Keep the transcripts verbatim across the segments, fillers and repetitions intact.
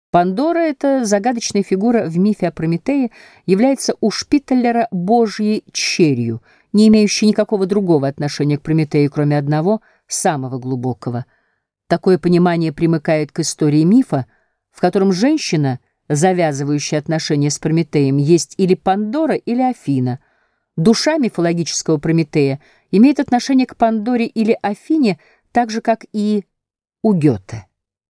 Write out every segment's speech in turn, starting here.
Пандора, эта загадочная фигура в мифе о Прометее, является у Шпитталера божьей черью, не имеющей никакого другого отношения к Прометею, кроме одного, самого глубокого. Такое понимание примыкает к истории мифа, в котором женщина, завязывающая отношения с Прометеем, есть или Пандора, или Афина. Душа мифологического Прометея имеет отношение к Пандоре или Афине, так же, как и у Гёте.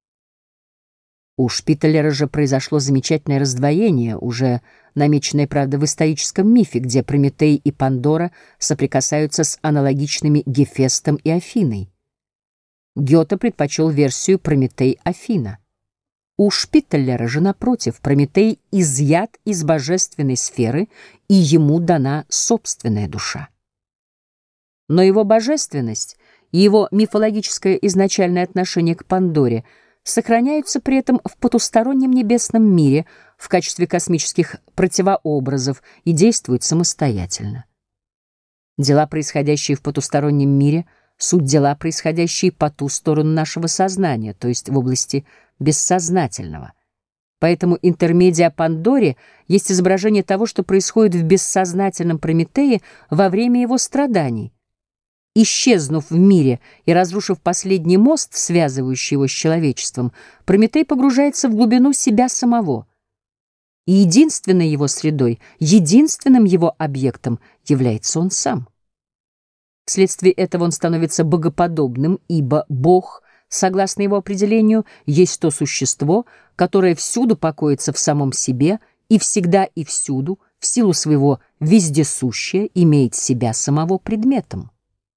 У Шпитталера же произошло замечательное раздвоение, уже намеченное, правда, в историческом мифе, где Прометей и Пандора соприкасаются с аналогичными Гефестом и Афиной. Гёте предпочел версию Прометей-Афина. У Шпитталера же, напротив, Прометей изъят из божественной сферы, и ему дана собственная душа. Но его божественность и его мифологическое изначальное отношение к Пандоре сохраняются при этом в потустороннем небесном мире в качестве космических противообразов и действуют самостоятельно. Дела, происходящие в потустороннем мире, суть дела, происходящие по ту сторону нашего сознания, то есть в области бессознательного. Поэтому интермедия о Пандоре есть изображение того, что происходит в бессознательном Прометее во время его страданий. Исчезнув в мире и разрушив последний мост, связывающий его с человечеством, Прометей погружается в глубину себя самого. И единственной его средой, единственным его объектом является он сам. Вследствие этого он становится богоподобным, ибо Бог, согласно его определению, есть то существо, которое всюду покоится в самом себе и всегда и всюду, в силу своего вездесущия, имеет себя самого предметом.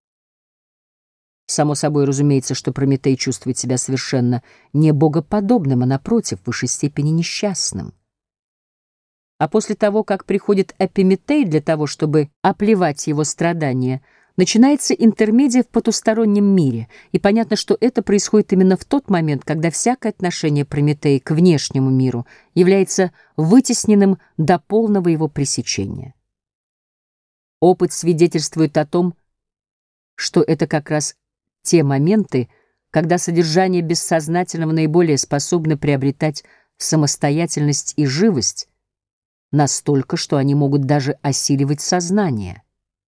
Само собой разумеется, что Прометей чувствует себя совершенно не богоподобным, а, напротив, в высшей степени несчастным. А после того, как приходит Эпиметей для того, чтобы оплевать его страдания, начинается интермедия в потустороннем мире, и понятно, что это происходит именно в тот момент, когда всякое отношение Прометея к внешнему миру является вытесненным до полного его пресечения. Опыт свидетельствует о том, что это как раз те моменты, когда содержание бессознательного наиболее способно приобретать самостоятельность и живость, настолько, что они могут даже осиливать сознание.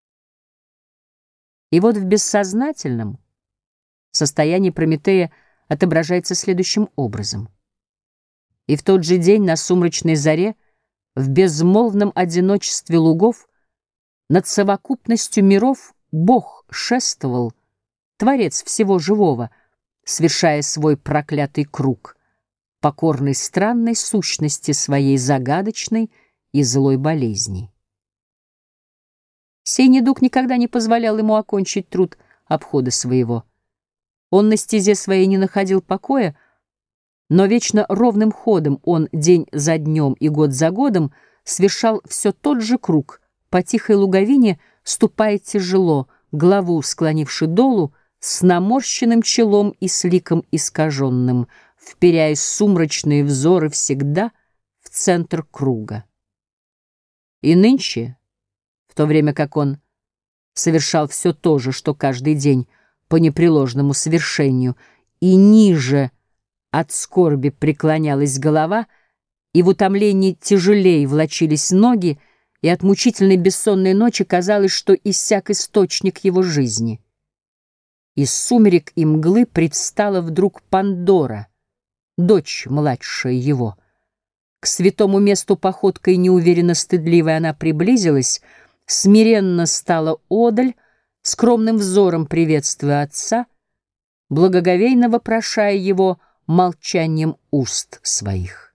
И вот в бессознательном состоянии Прометея отображается следующим образом. И в тот же день на сумрачной заре, в безмолвном одиночестве лугов, над совокупностью миров Бог шествовал, Творец всего живого, свершая свой проклятый круг, покорный странной сущности своей загадочной и злой болезни. Сей недуг никогда не позволял ему окончить труд обхода своего. Он на стезе своей не находил покоя, но вечно ровным ходом он день за днем и год за годом совершал все тот же круг, по тихой луговине ступая тяжело, главу склонивши долу, с наморщенным челом и с ликом искаженным, вперяя сумрачные взоры всегда в центр круга. И нынче, в то время как он совершал все то же, что каждый день по непреложному совершению, и ниже от скорби преклонялась голова, и в утомлении тяжелее влачились ноги, и от мучительной бессонной ночи казалось, что иссяк источник его жизни. Из сумерек и мглы предстала вдруг Пандора, дочь младшая его. К святому месту походкой неуверенно стыдливой она приблизилась, смиренно стала одаль, скромным взором приветствуя отца, благоговейно вопрошая его молчанием уст своих.